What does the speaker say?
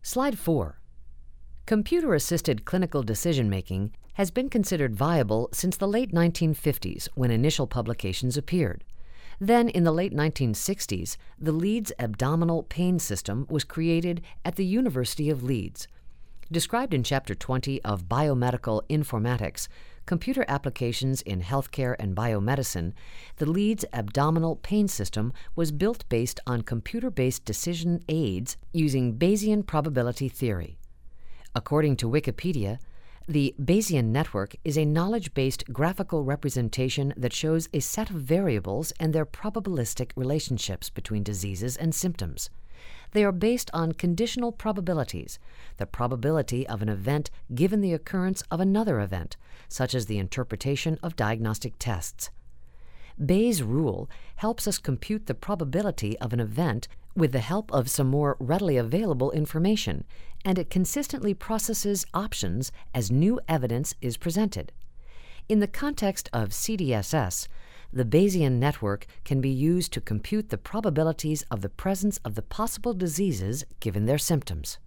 Slide 4. Computer-assisted clinical decision-making has been considered viable since the late 1950s when initial publications appeared. Then, in the late 1960s, the Leeds Abdominal Pain System was created at the University of Leeds. Described in Chapter 20 of Biomedical Informatics, Computer Applications in Healthcare and Biomedicine, the Leeds Abdominal Pain System was built based on computer-based decision aids using Bayesian probability theory. According to Wikipedia, the Bayesian network is a knowledge-based graphical representation that shows a set of variables and their probabilistic relationships between diseases and symptoms. They are based on conditional probabilities, the probability of an event given the occurrence of another event, such as the interpretation of diagnostic tests. Bayes' rule helps us compute the probability of an event with the help of some more readily available information, and it consistently processes options as new evidence is presented. In the context of CDSS, the Bayesian network can be used to compute the probabilities of the presence of the possible diseases given their symptoms.